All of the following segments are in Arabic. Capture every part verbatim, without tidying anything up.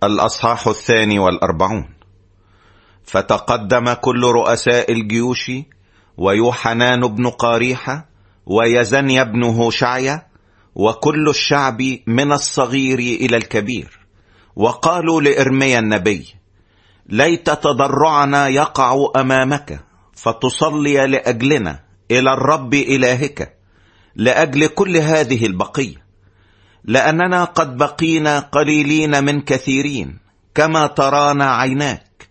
الأصحاح الثاني والأربعون. فتقدم كل رؤساء الجيوش ويوحنان بن قاريحة ويزنيا بن هوشعيا وكل الشعب من الصغير إلى الكبير، وقالوا لإرميا النبي: ليت تضرعنا يقع أمامك فتصلي لأجلنا إلى الرب إلهك لأجل كل هذه البقية، لأننا قد بقينا قليلين من كثيرين كما ترانا عيناك.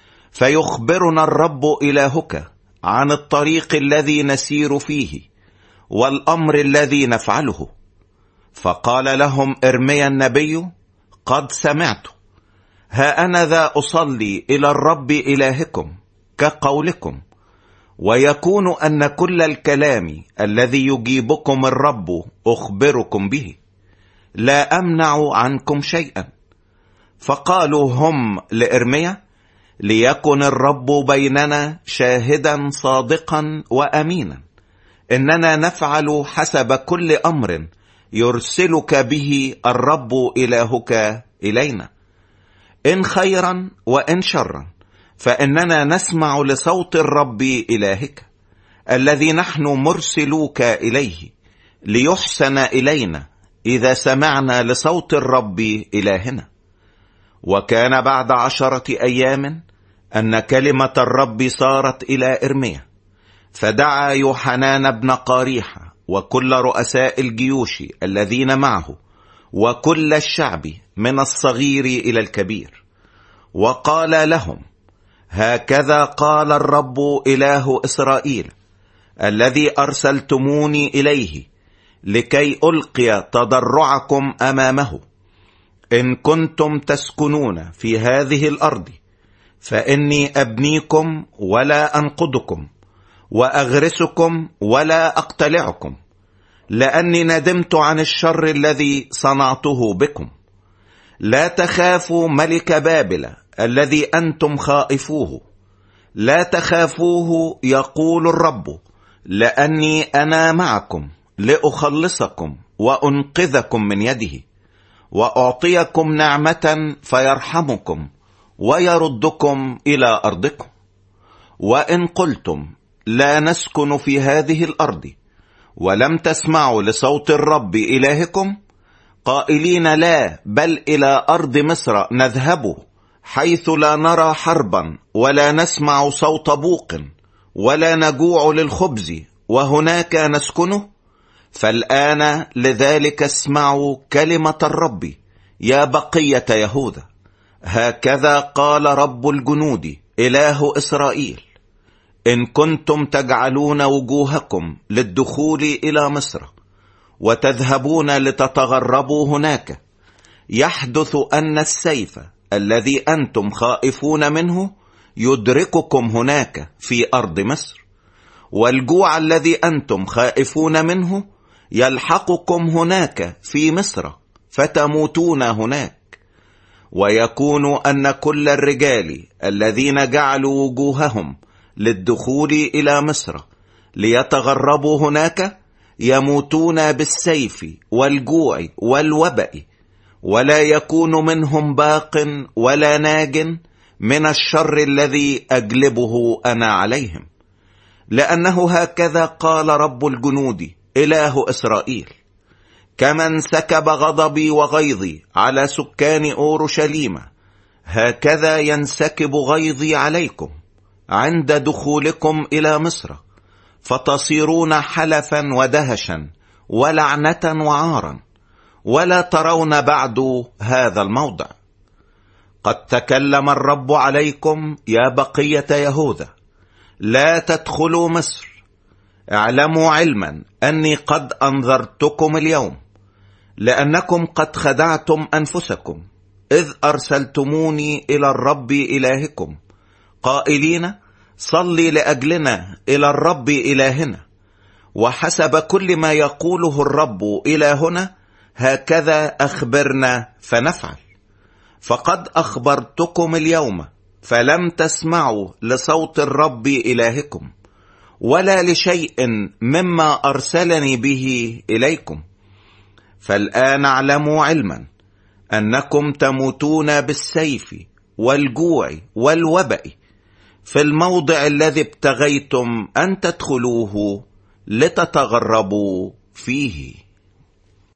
فيخبرنا الرب إلهك عن الطريق الذي نسير فيه والأمر الذي نفعله. فقال لهم إرميا النبي: قد سمعت، ها أنا ذا أصلي إلى الرب إلهكم كقولكم، ويكون أن كل الكلام الذي يجيبكم الرب أخبركم به، لا أمنع عنكم شيئا. فقالوا هم لإرميا: ليكن الرب بيننا شاهدا صادقا وأمينا، إننا نفعل حسب كل أمر يرسلك به الرب إلهك إلينا، إن خيرا وإن شرا، فإننا نسمع لصوت الرب إلهك الذي نحن مرسلوك إليه، ليحسن إلينا إذا سمعنا لصوت الرب إلهنا. وكان بعد عشرة أيام أن كلمة الرب صارت إلى إرميا، فدعا يوحنان بن قاريحة وكل رؤساء الجيوش الذين معه وكل الشعب من الصغير إلى الكبير، وقال لهم: هكذا قال الرب إله إسرائيل الذي أرسلتموني إليه لكي ألقي تضرعكم أمامه: إن كنتم تسكنون في هذه الأرض فإني أبنيكم ولا أنقضكم، وأغرسكم ولا أقتلعكم، لأني ندمت عن الشر الذي صنعته بكم. لا تخافوا ملك بابل الذي أنتم خائفوه، لا تخافوه يقول الرب، لأني أنا معكم لأخلصكم وأنقذكم من يده، وأعطيكم نعمة فيرحمكم ويردكم إلى أرضكم. وإن قلتم: لا نسكن في هذه الأرض، ولم تسمعوا لصوت الرب إلهكم قائلين: لا بل إلى أرض مصر نذهب، حيث لا نرى حربا ولا نسمع صوت بوق ولا نجوع للخبز، وهناك نسكنه. فالآن لذلك اسمعوا كلمة الرب يا بقية يهوذا، هكذا قال رب الجنود إله إسرائيل: إن كنتم تجعلون وجوهكم للدخول إلى مصر وتذهبون لتتغربوا هناك، يحدث أن السيف الذي أنتم خائفون منه يدرككم هناك في أرض مصر، والجوع الذي أنتم خائفون منه يلحقكم هناك في مصر فتموتون هناك. ويكون أن كل الرجال الذين جعلوا وجوههم للدخول إلى مصر ليتغربوا هناك يموتون بالسيف والجوع والوباء، ولا يكون منهم باق ولا ناج من الشر الذي أجلبه أنا عليهم، لأنه هكذا قال رب الجنود إله إسرائيل: كما انسكب غضبي وغيظي على سكان أورشليم، هكذا ينسكب غيظي عليكم عند دخولكم إلى مصر، فتصيرون حلفا ودهشا ولعنة وعارا، ولا ترون بعد هذا الموضع. قد تكلم الرب عليكم يا بقية يهوذا: لا تدخلوا مصر. اعلموا علما أني قد أنذرتكم اليوم، لأنكم قد خدعتم أنفسكم إذ أرسلتموني إلى الرب إلهكم قائلين: صلي لأجلنا إلى الرب إلهنا، وحسب كل ما يقوله الرب إلهنا هكذا أخبرنا فنفعل. فقد أخبرتكم اليوم فلم تسمعوا لصوت الرب إلهكم ولا لشيء مما أرسلني به إليكم. فالآن اعلموا علما أنكم تموتون بالسيف والجوع والوبأ في الموضع الذي ابتغيتم أن تدخلوه لتتغربوا فيه.